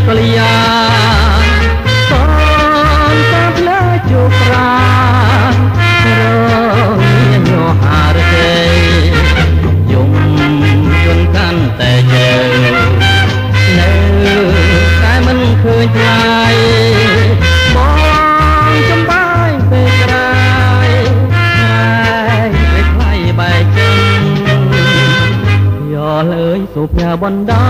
កលយាសនសាផ្លែជោប្រារងញោហារទេយំយន់កាន់តែជើនៅតែមិនឃើញថ្លៃបងចំបាយពេលក្រោយពេលថ្លៃបែកចឹងយកលើយសុភបណ្ដា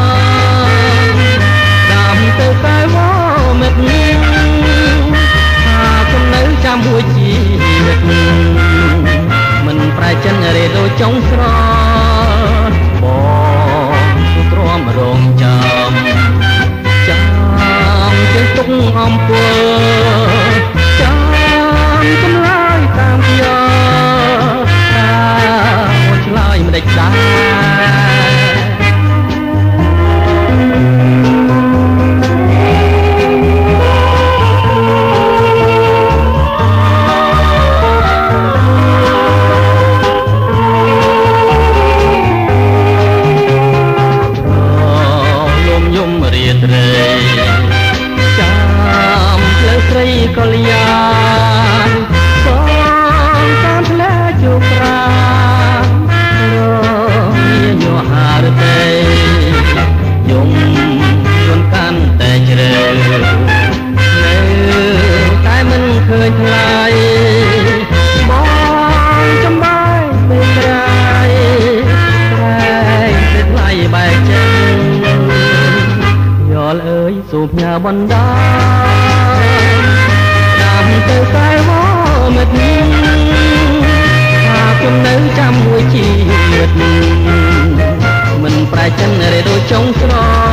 ដាំទៅតែវមិត្តថាខ្ញុំនៅចាំមួយជីវិតមិនប្រែចិនរេដូចចុងស្របងទូទ្រាំរងចាំជើងទុកអំពើចាំកំឡាយតាមយ៉ាមកឆ្លើយមិនដេចដែរកលយាសងតាមផ្លែជោប្រារងញោហារទេយំយន់កាន់តែជ្រៅនៅតែមិនឃើញថ្លៃបងចំបាយពេលក្រោយតែថ្លៃបែកចឹងយល់អើយសូមផ្ញើបណ្ដាទៅតែវមិត្តថាខ្ញុំនៅចាំមួយជីវិតមិនប្រែចិនរេដូចចុងស្រ